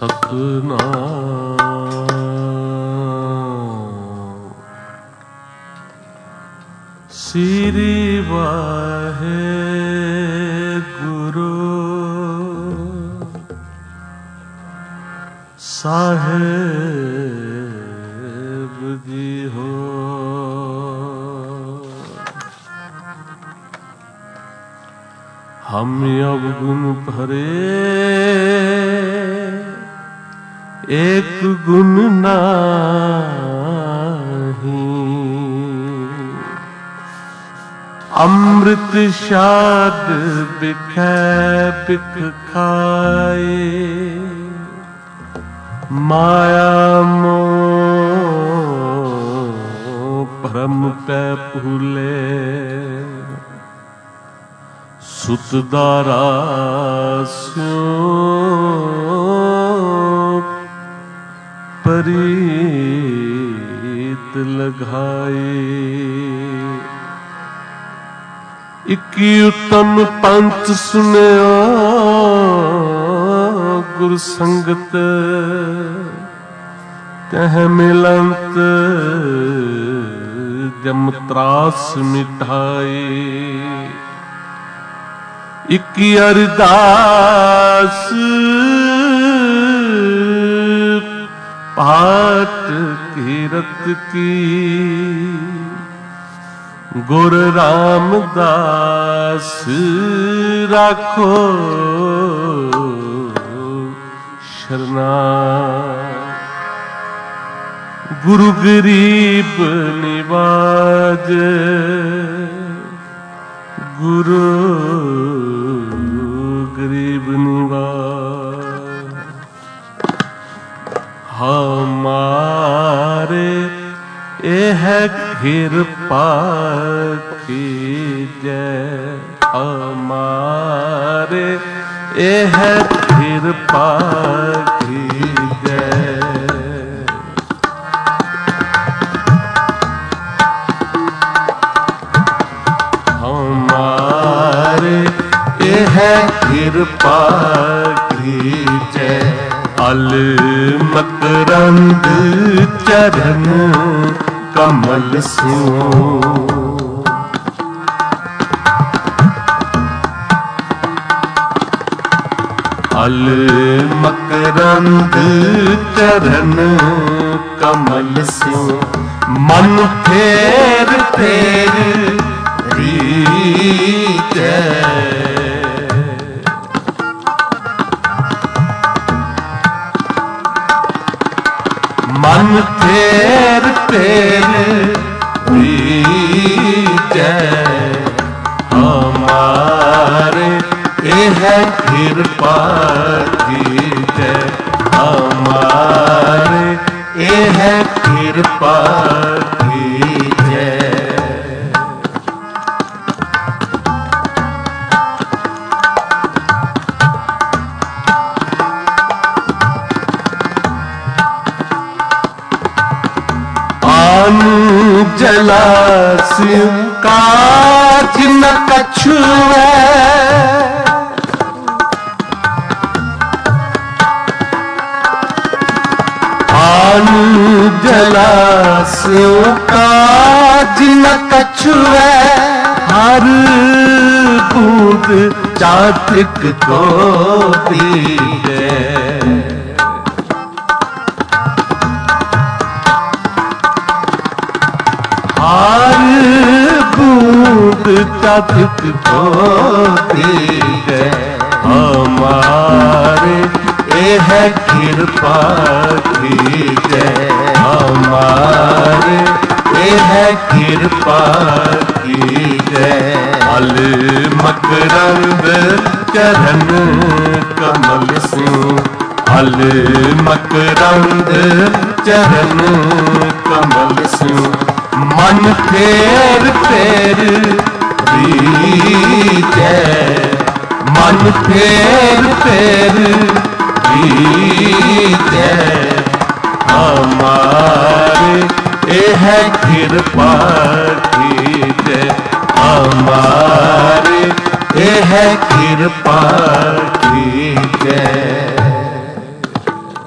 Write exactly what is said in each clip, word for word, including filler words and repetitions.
ਸਤਨਾਮ ਸ੍ਰੀ ਵਾਹਿਗੁਰੂ ਸਾਹਿਬ ਜੀ ਹੋ। हम अवगुण भरे एक गुण नाही, अमृत शाद बिखै बिख खाए, माया मोह भ्रम पै भूले, सुत दारा स्यों परीत लगाए। इक्की उत्तम पंथ सुनिया गुर संगत, कह मिलंत जम त्रास मिटाए। इक्की अरदास पाठ कीरत की, गुर रामदास राखो शरणा। गुरु गरीब निवाज, गुरु गरीब निवाज। हमारे यह कृपा कीजै, हमारे यह कृपा कीजै। है कृपा कीजै, अल मकरंद चरण कमल सिंह। अल मकरंद चरण कमल सिंह, मन फेर फेर रीजै। मन फेर फेर रीजै, हमारे यह कृपा कीजै, हमारे यह कृपा कीजै। जलासियों काज न कछु है, आन जलासियों काज न कछु है। हर बूंद चातक को दीजे, हर बूंद चातक को दीजे। हमारे यह कृपा कीजै, हमारे यह कृपा कीजै। अल मकरंद चरण कमल सिंह, अल मकरंद चरण कमल सिंह। मन फेर फेर रीजै, मन फेर फेर रीजै। हमारे यह कृपा कीजै, हमारे यह कृपा कीजै।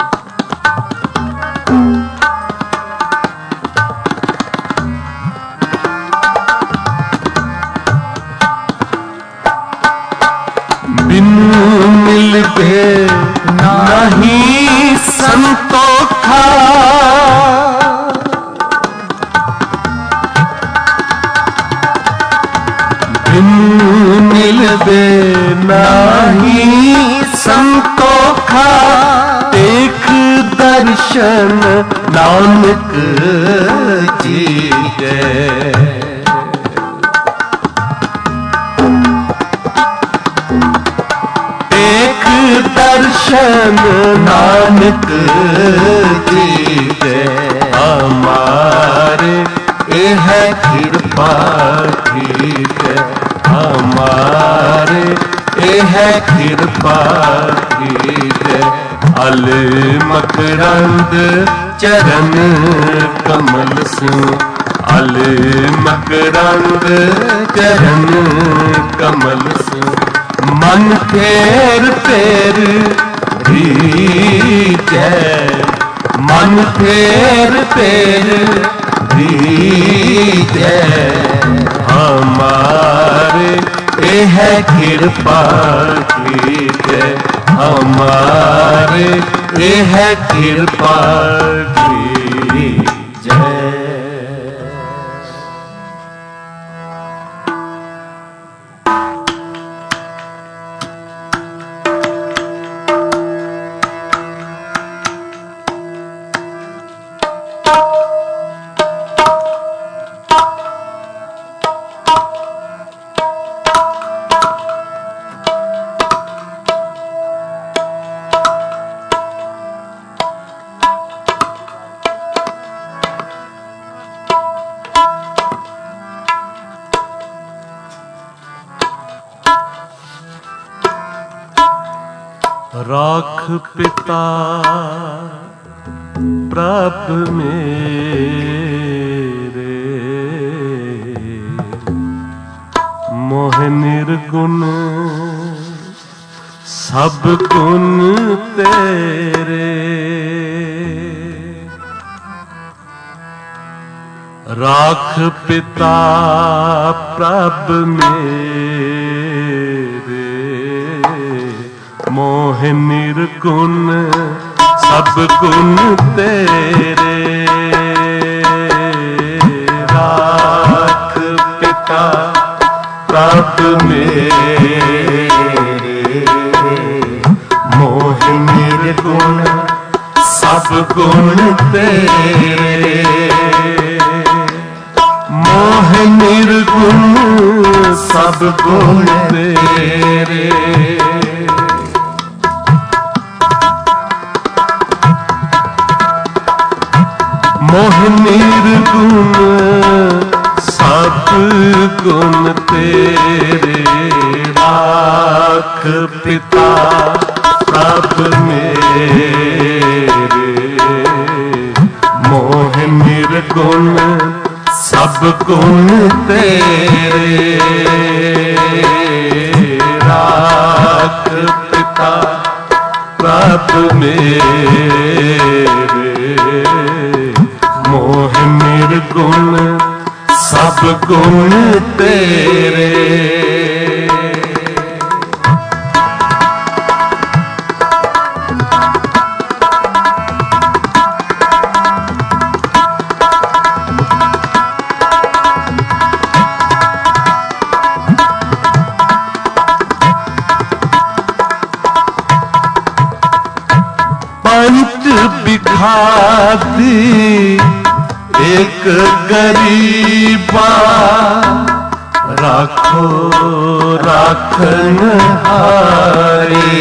दर्शन नानक जीते। एक दर्शन नानक जीते हमारे, यह कृपा कीजिए हमारे, यह कृपा कीजिए। अल मकरंद चरण कमल सिंह, अल मकरंद चरण कमल सिंह। मन फेर फेर रीझै, मन फेर फेर रीझै हमारे, यह कृपा कीजिए हमारे, यह कृपा कीजिए। राख पिता प्रभ मेरे, मोह निर्गुण सब गुण तेरे। राख पिता प्रभ मेरे, मोह निर्गुण सब गुण तेरे। राख पिता प्रभ मेरे, मोह निर्गुण सब गुण तेरे। मोह निर्गुण सब गुण तेरे। मोह निर्गुण सब गुण तेरे। राख पिता प्रभ मेरे, मोह निर्गुण सब गुण तेरे। राख पिता प्रभ मेरे, मोह निर्गुण सब गुण तेरे। पंच बिखाती एक गरीबा, राखो राखन हारे।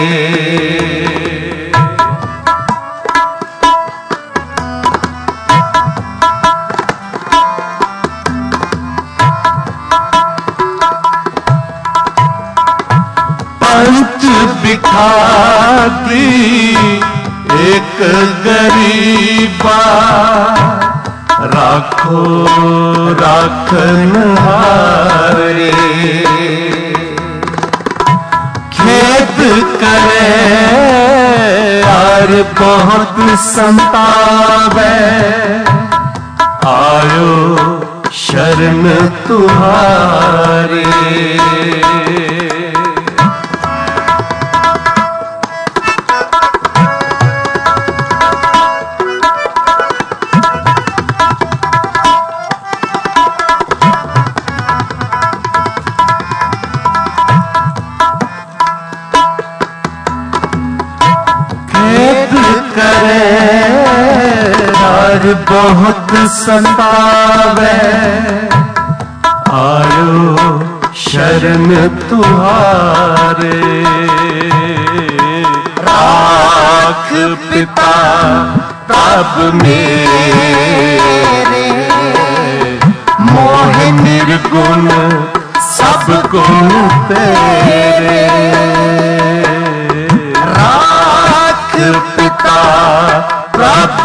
पंच बिखाती एक गरीबा, राखो राखन हारे। खेद करे यार बहुत संतावे, आयो शरण तुम्हारे। करे यार बहुत सतावे, आयो शरण तुम्हारे। राख पिता तब मेरे, मोह निर्गुण सब गुण तेरे। राख पिता तब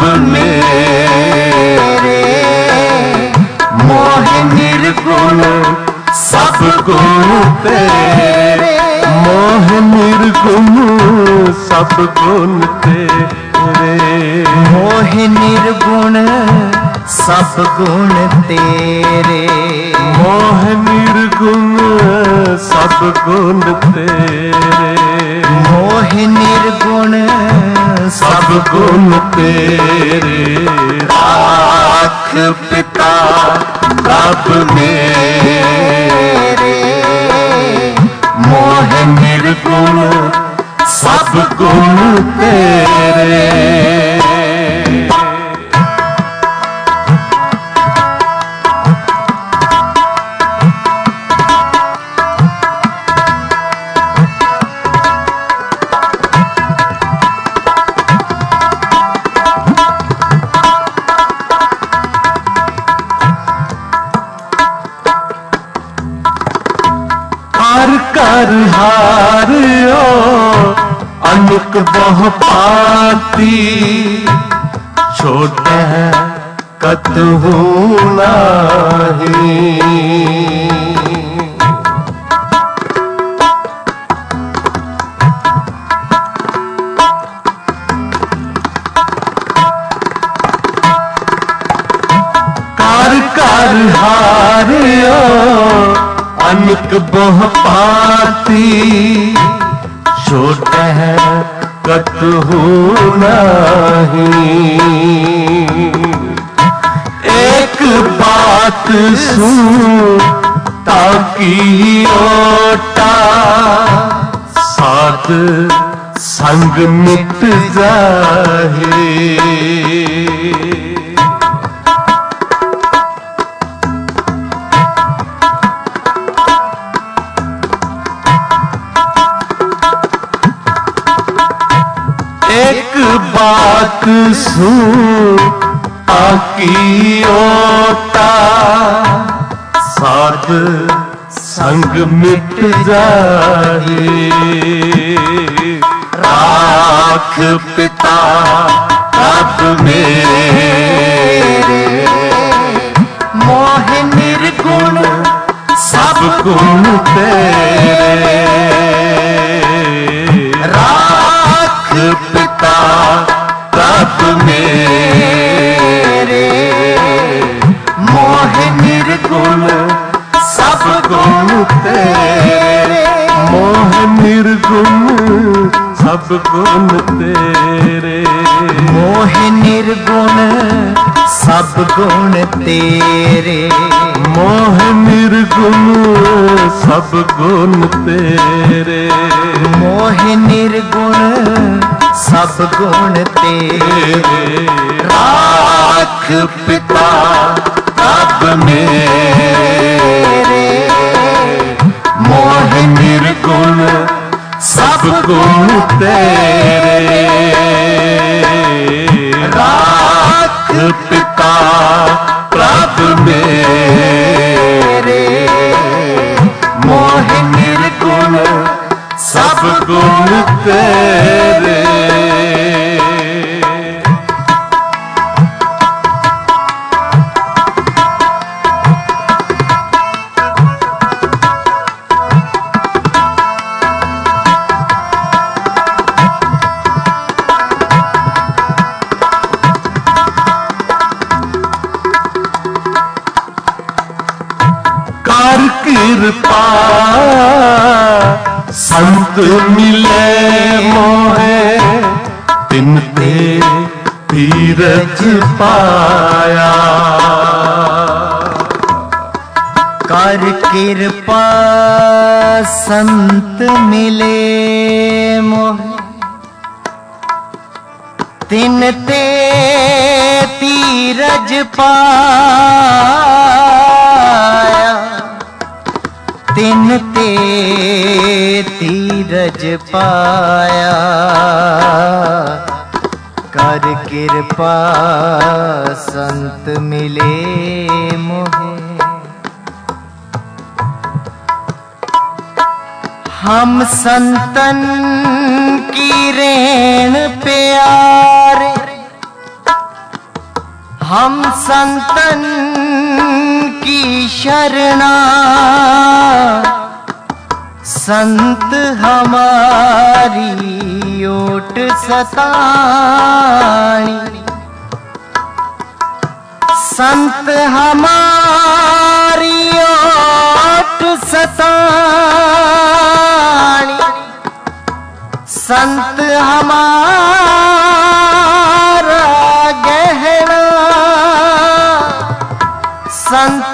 मेरे, मोह निर्गुण सब गुण तेरे। मोह निर्गुण सब गुण तेरे। मोह निर्गुण सब गुण तेरे। मोह निर्गुण सब गुण तेरे। मोह निर्गुण सब गुण तेरे। राख पिता तब मेरे, मोह निर्गुण सब गुण तेरे। कर कर हारियो अनेक बहु पाती, छोटे कतहु नाही। कर कर हारियो अनेक बहु पाती, छोटे कतहु नाही। एक बात सुन ताकि ओटा, साथ संग मिट जाए। एक बात सुन ताकि ओटा, साथ संग मिट जाए। राख पिता तब मेरे, मोह निर्गुण सब गुण तेरे। राख पिता तब मेरे, मोह निर्गुण सब गुण तेरे। मोह निर्गुण सब गुण तेरे। मोह निर्गुण सब गुण तेरे। मोह निर्गुण सब गुण तेरे। मोह निर्गुण सब गुण तेरे। राख पिता तब मेरे, मोह निर्गुण सब गुण तेरे। राख पिता तब मेरे, मोह निर्गुण सब गुण तेरे। कर कृपा संत मिले मोहे, तिन ते धीरज पाया। कर कृपा संत मिले मोहे, तिन ते तीरज पाया, तिन ते तीरज पाया, कर कृपा संत मिले मोहे। हम संतन की रेण प्यारे, हम संतन की शरणा, संत हमारी ओट सताणी, संत हमारी ओट सताणी, संत हमारा गहना, संत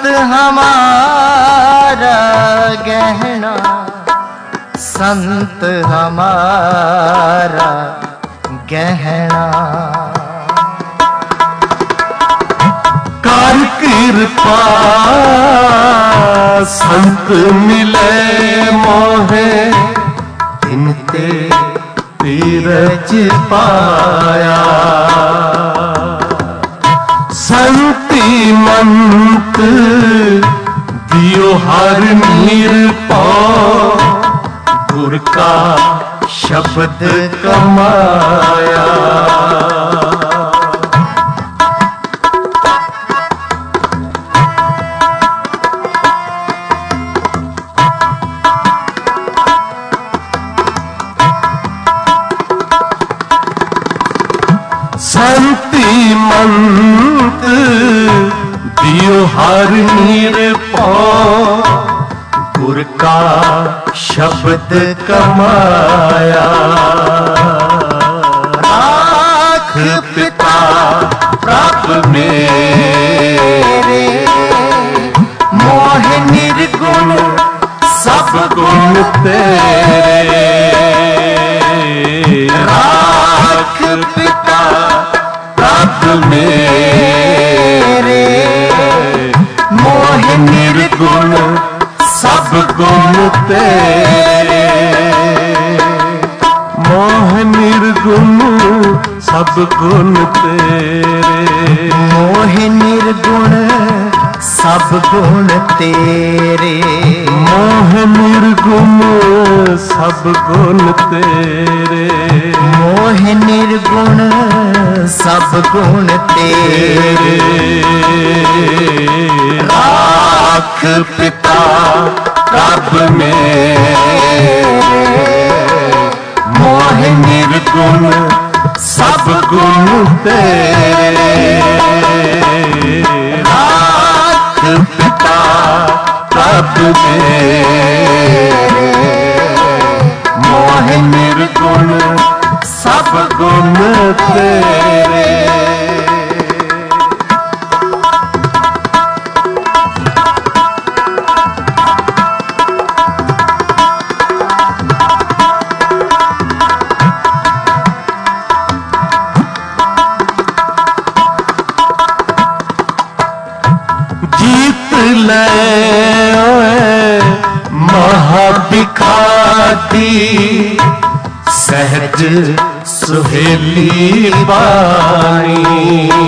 हमारा गहना, संत हमारा गहना। कर कृपा संत मिले मोहे, तिन ते तीरज पाया। संति मंत दियो हर निरपौ, गुर का शब्द कमाया। संति मंत दियो हर निरपौ, गुर का शब्द कमाया। राख पिता प्रभ मेरे, मोह निर्गुण सब गुण तेरे। राख पिता प्रभ मेरे, मोह निर्गुण सब गुण तेरे। मोह निर्गुण सब गुण तेरे, मोह निर्गुण सब गुण तेरे। मोह निर्गुण सब गुण तेरे, मोह निर्गुण सब गुण तेरे। राख पिता प्रभ मेरे, मोह निर्गुण सब गुण तेरे। राख पिता प्रभ मेरे, मोह निर्गुण सब गुण तेरे। जीत ले महाबिखाती, सहज सुहेली बाणी।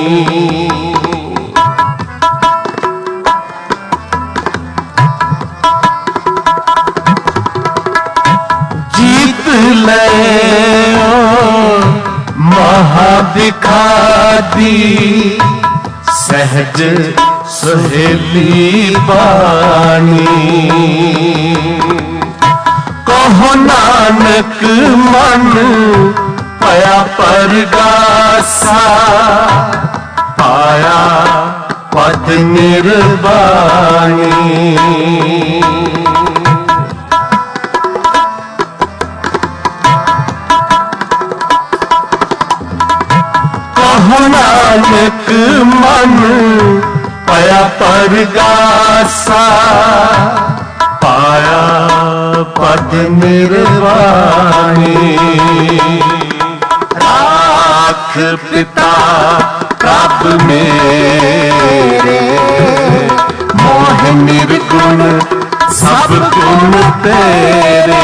जीत ले महाबिखाती, सहज सुहेली बाणी। कहो नानक मन पया परगासा, पाया पद निर्वाणी। कहो नानक मन पया परगासा, पाया पद निर्वाणी। राख राख पिता प्रभ मेरे, मोह निर्गुण सब गुण तेरे।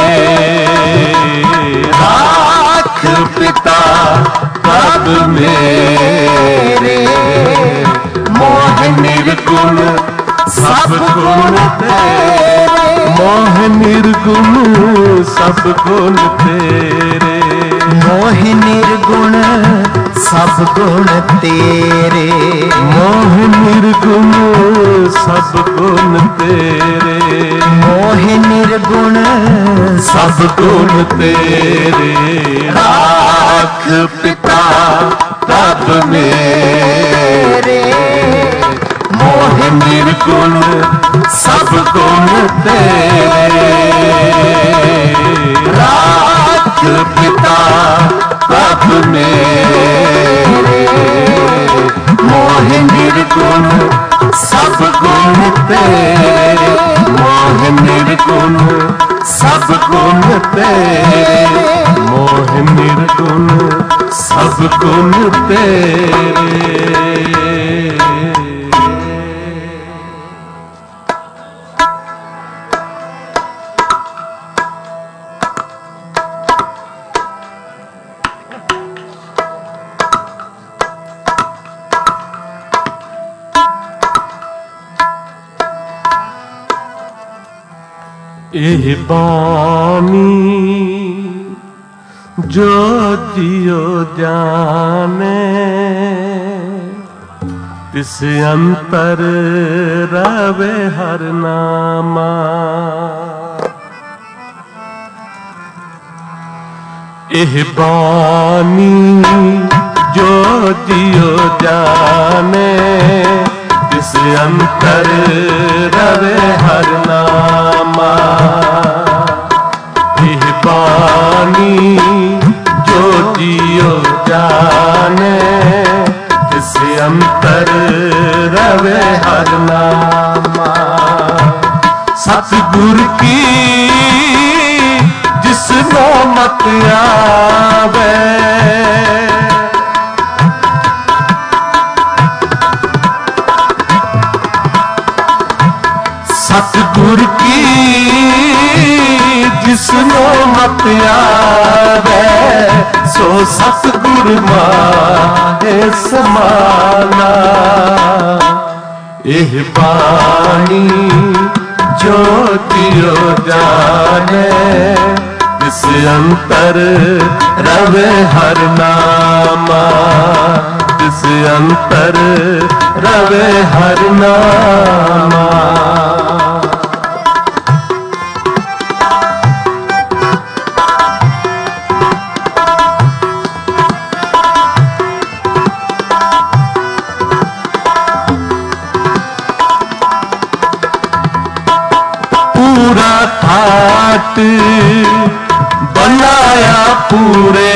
राख पिता प्रभ मेरे, मोह निर्गुण सब गुण तेरे। मोह निर्गुण सब गुण तेरे। मोह निर्गुण सब गुण तेरे। मोह निर्गुण सब गुण तेरे। मोह निर्गुण सब गुण तेरे। राख पिता प्रभ मेरे, मोह निर्गुण सब गुण तेरे। राख पिता प्रभ मेरे, मोह निर्गुण सब गुण तेरे। मोह निर्गुण सब गुण तेरे। मोह निर्गुण सब गुण तेरे। एह बानी जो जियो जाने, तिस अंतर रवे हर नामा। एह बानी जो जियो जाने, तिस अंतर रवे हर नामा। एह बानी जो जियो जाने, तिस अंतर रवे हर नामा। सतगुर की जिसनो मत आवे, सतगुर की जिसनो मत आवे, सो सतगुर माहे समाना। एह बानी जो जियो जाने, तिस अंतर रवे हर नामा। तिस अंतर रवे हर नामा। पूरा ठाट बनाया पूरे,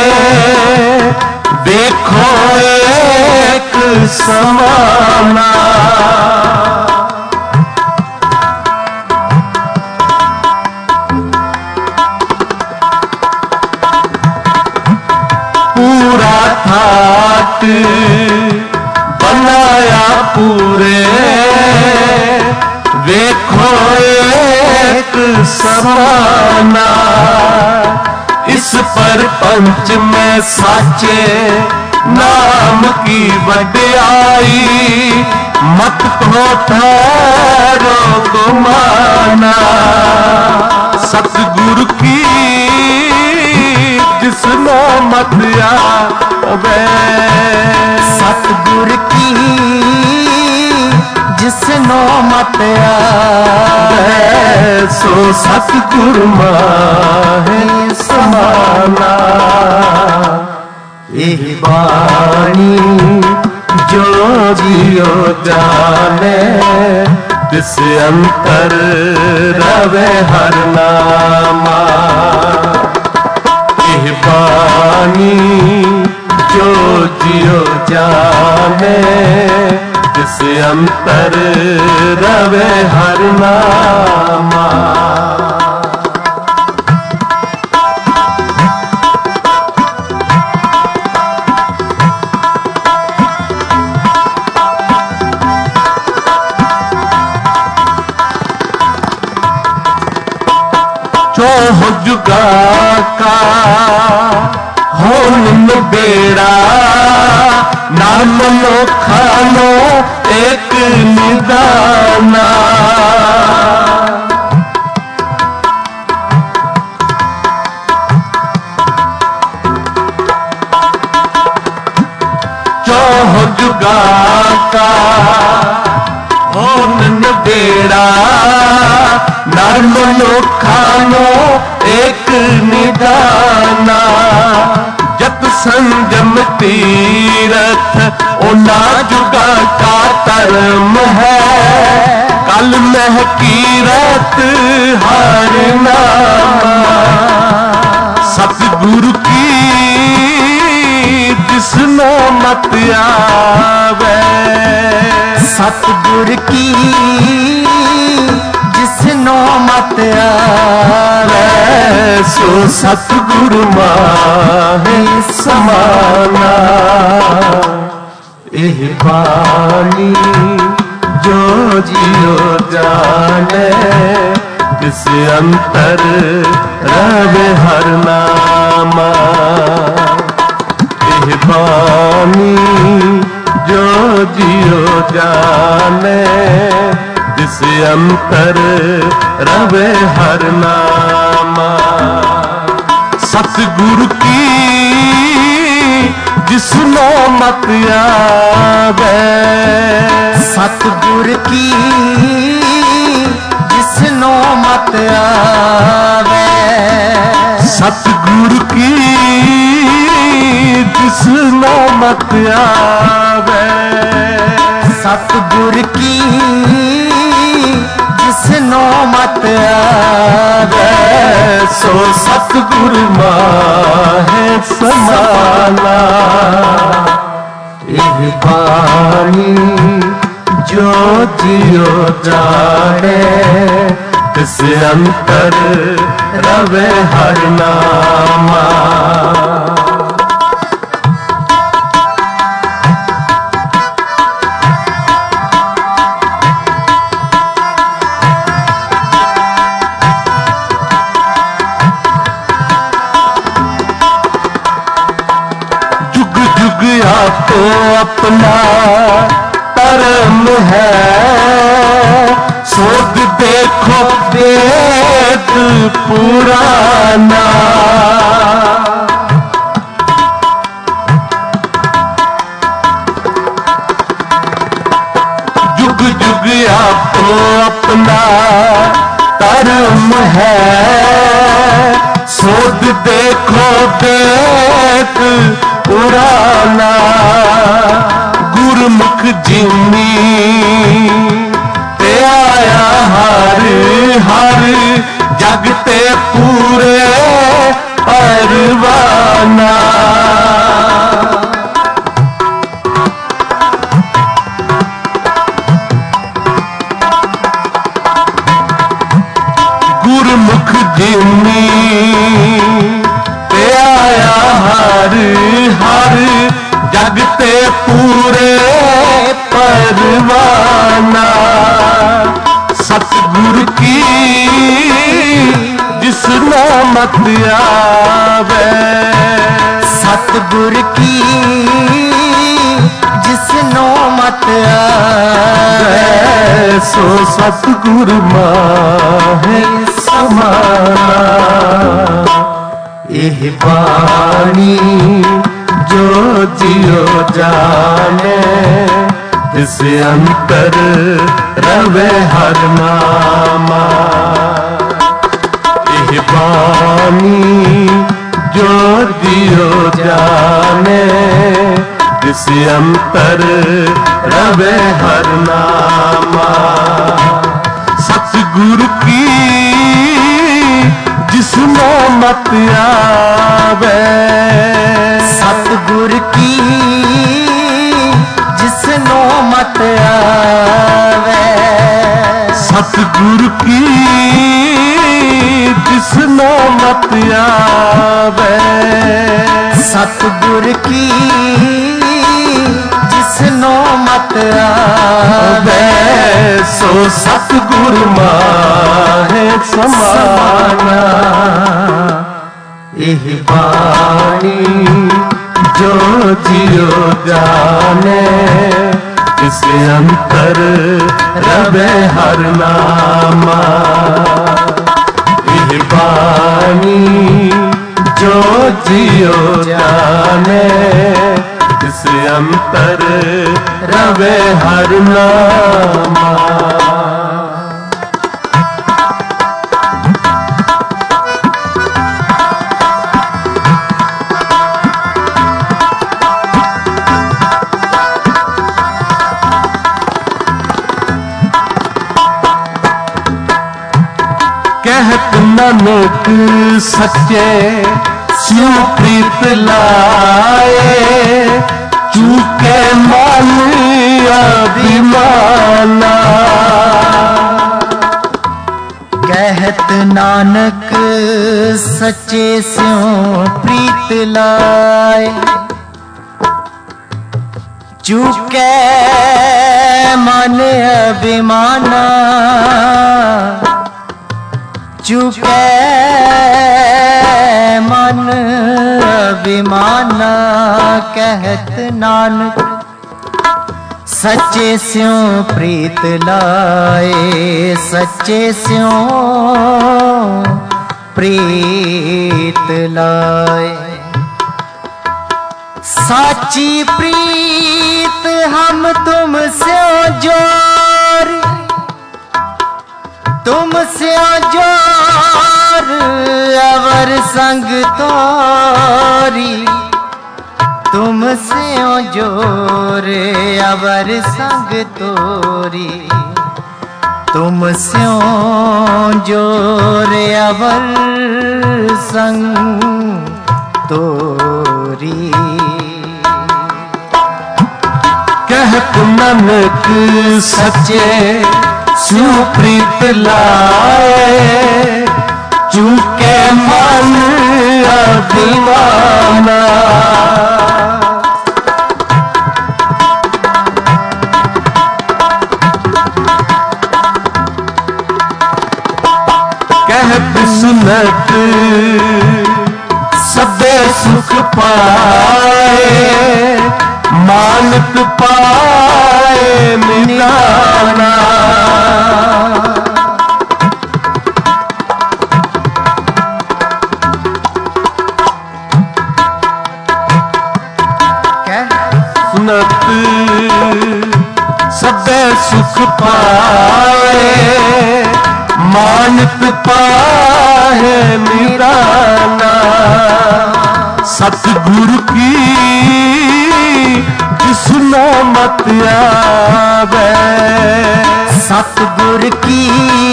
देखो एक समाना। पूरा ठाट बनाया पूरे, देखो एक समाना। इस पर पंच में साचे नाम की वड्याई, मत को ठहरो गुमाना। सतगुरु की जिसनो मत आवे, सतगुर की जिसनो मत आवे, सो सतगुर माहे समाना। एह बानी जो जियो जाने, तिस अंतर रवे हर नामा। एह बानी जो जियो जाने, तिस अंतर रवे हर नामा। चौह जुगा का हो बेड़ा नाम लो खानो एक निदाना। चौह जुगा का हो बेड़ा नाम लो खानो एक निदाना। जत संजम तीरथ ओना जुगा का धर्म है कल मह कीरत हर नामा। सतगुरु की जिसनो मत आवे सतगुर की जिसनो मत आवे सो सतगुरु माहे समाना। एह बानी जो जियो जाने किस अंतर रवे हर नामा। एह बानी जो जियो जाने जिस अंतर रवे हर नामा। सतगुरु की जिसनो मत आवे सतगुर की जिसनो मत आवे सतगुरु की जिसनो मत आवे सतगुर की जिसनो मत आवे सो सतगुरु माहे समाना। एह बानी जो जियो जाने तिस अंतर रवे हर नामा। तो अपना धर्म है सोध देखो वेद पुराना। जुग जुग आपको अपना धर्म है सोध देखो वेद पुराना। गुरमुख जिनी ते आया हर हर जगते पूरे परवाना। गुरमुख जिनी ते आया हर हर जगते पूरे परवाना। सतगुरु की जिसनो मत आवे सतगुर की जिसनो मत आवे सो सतगुरु माहे समाना। एह बानी जो जियो जाने तिस अंतर रवे हर नामा। एह बानी जो जियो जाने तिस अंतर रवे हर नामा। सतगुरु की जिसनो मत आवे सतगुर की जिसनो मत आवे सतगुरु की जिसनो मत आवे सतगुर की जिसनो मत आवे सो सतगुरु माहे समाना। यह बाणी जो जियो जाने, इस अंतर रवे हर नामा। यह बाणी जो जियो जाने, इस अंतर रवे हर नामा। कहत नानक सच्चे स्यों प्रीत लाए, चूके मन अभिमाना। कहत नानक सच्चे स्यों प्रीत लाए, चूके मन अभिमाना। चूके मन अभिमाना। कहत नानक सच्चे स्यों प्रीत लाए, सच्चे स्यों प्रीत लाए। साची प्रीत हम तुम स्यों जोर, तुम स्यों जोर अवर संग तोरी। तुम स्यों जोर अवर संग तोरी। तुम स्यों जोर अवर संग तोरी। कहत नानक सच्चे स्यों प्रीत लाए, चूके मन अभिमाना। कहत सुनत सबे सुख पाए, मानत पाए मिलाना। सुनत सबे सुख पाए, मानत पाए मिलाना। सतगुरु की जिसनो मत आवे, सतगुर की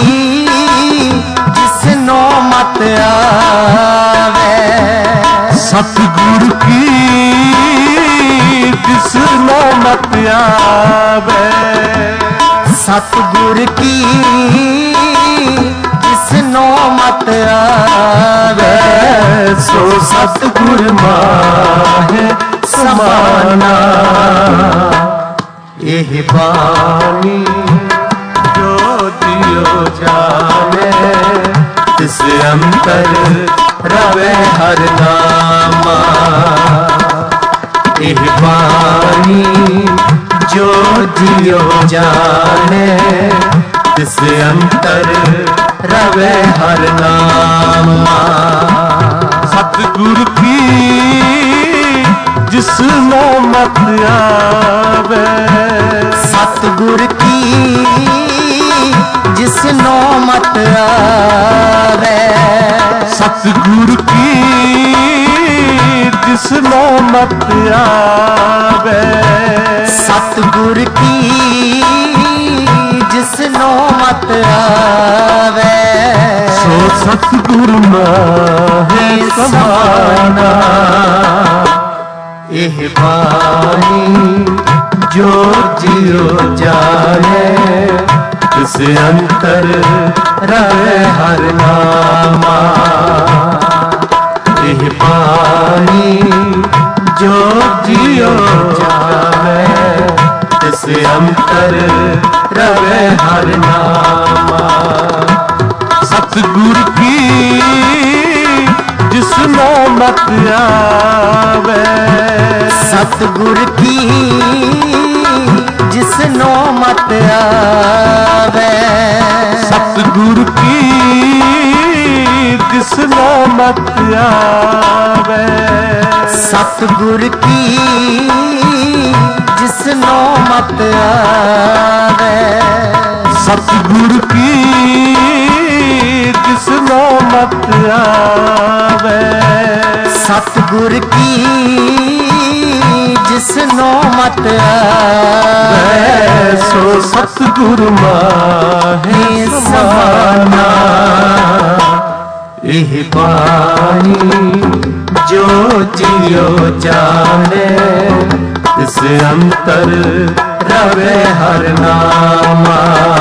जिसनो मत आवे। सतगुरु की जिसनो मत आवे। सतगुर की जिसनो मत आवे, सो सतगुर माहे समाना। यह बानी जो जियो जाने, तिस अंतर रवे हर नामा। यह बानी जो जियो जाने, तिस अंतर रवे हर नामा। सतगुरु की जिसनो मत आवे, सतगुर की जिसनो मत आवे। सतगुरु की जिसनो मत आवे। सतगुर की जिसनो मत आवे, सो सतगुरु माहे समाना। यह बानी जो जियो जाने, इस अंतर रहे हर नामा। यह बानी जो जियो जाने, इस तिस अंतर रवे हर नामा। सतगुर की जिस नामत आवे, सतगुर की जिस नौमत आवे, सतगुर की जिस नामत आवे, सतगुर की जिस नौमत आवे, सतगुर की जिस नौमत आवे, सतगुर की जिस नौमत आवे, सो सतगुरु माहे समाना। एह बानी जो जियो जाने, तिस अंतर रवे हर नामा।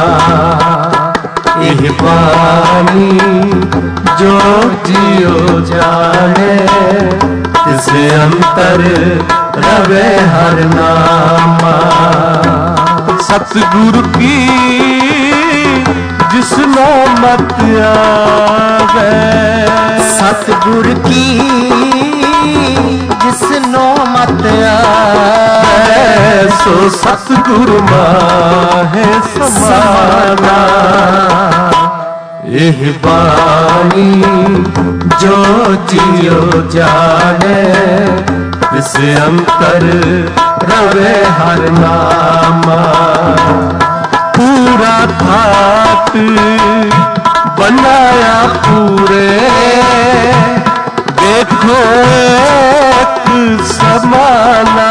एह बानी जो जियो जाने, तिस अंतर रवे हर नामा। सतगुरु की जिस नामत आवे, सतगुर की जिस नौमत आवे, सो सतगुरु माहे समाना। एह बानी जो जियो जाने, तिस अंतर रवे हर नामा। पूरा थाट बनाया पूरे, देखो एक समाना।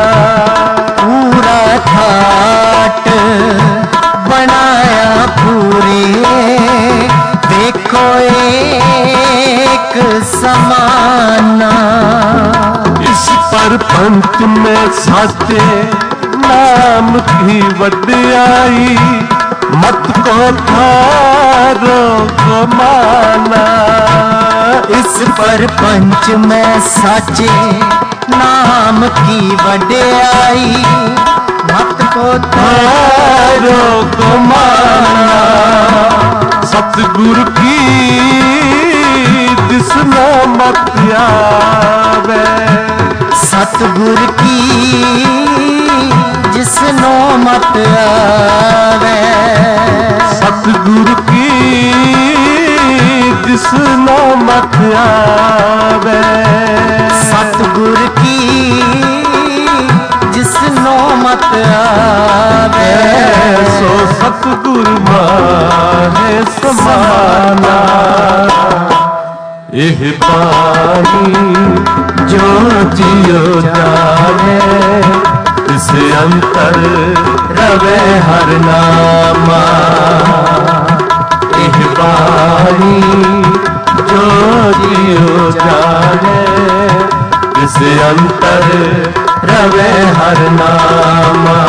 पूरा ठाट बनाया पूरे, देखो एक समाना। इस पर पंच में साचे नाम की वड्याई, मत को थारो को माना। इस पर पंच में साचे नाम की वड्याई, मत को थारो को माना। सतगुरु की जिस नामत आवे, सतगुर की जिस नौमत आवे, सतगुरु की जिस नामत आवे, सतगुर की जिस नौमत आवे, सो सतगुरु माहे समाना। एह बानी जो जियो जाने, तिस अंतर रवे हर नामा। एह बानी जो जियो जाने, तिस अंतर रवे हर नामा।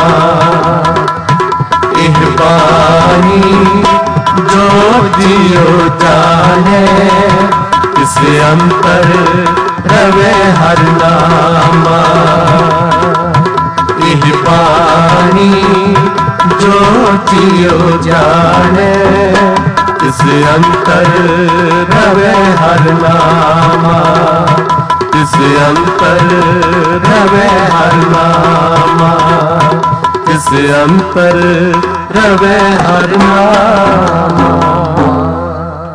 एह बानी जो जियो जाने, तिस अंतर रवे हर नामा। एह बानी जो जियो जाने, तिस अंतर रवे हर नामा। तिस अंतर रवे हर नामा, तिस अंतर रवे हर नामा।